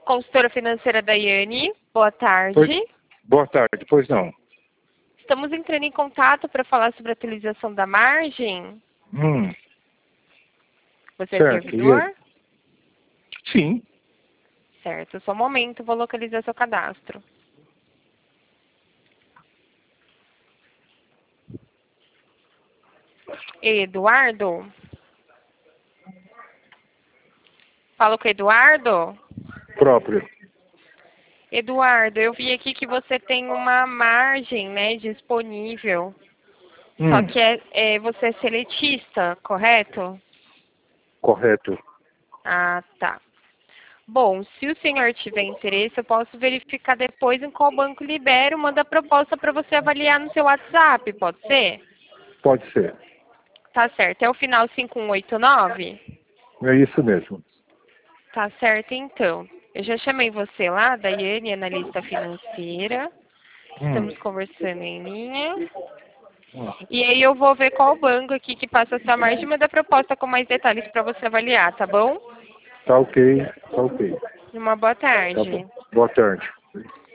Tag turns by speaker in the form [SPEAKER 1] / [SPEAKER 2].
[SPEAKER 1] consultora financeira Daiane. Boa tarde.
[SPEAKER 2] Boa tarde, pois não.
[SPEAKER 1] Estamos entrando em contato para falar sobre a atualização da margem. Você é
[SPEAKER 2] Certo,
[SPEAKER 1] servidor?
[SPEAKER 2] Sim.
[SPEAKER 1] Certo, só um momento, vou localizar seu cadastro. Eduardo? Falo com o Eduardo?
[SPEAKER 2] Próprio.
[SPEAKER 1] Eduardo, eu vi aqui que você tem uma margem, né, disponível. Só que você é seletista, correto?
[SPEAKER 2] Correto.
[SPEAKER 1] Ah, tá. Bom, se o senhor tiver interesse, eu posso verificar depois em qual banco libero, manda a proposta para você avaliar no seu WhatsApp, pode ser?
[SPEAKER 2] Pode ser.
[SPEAKER 1] Tá certo. É o final 5189?
[SPEAKER 2] É isso mesmo.
[SPEAKER 1] Tá certo, então. Eu já chamei você lá, Daiane, analista financeira. Estamos conversando em linha. E aí eu vou ver qual banco aqui que passa a sua margem e manda proposta com mais detalhes para você avaliar, tá bom?
[SPEAKER 2] Tá ok, tá ok.
[SPEAKER 1] Uma boa
[SPEAKER 2] Tá
[SPEAKER 1] tarde.
[SPEAKER 2] bom. Boa tarde.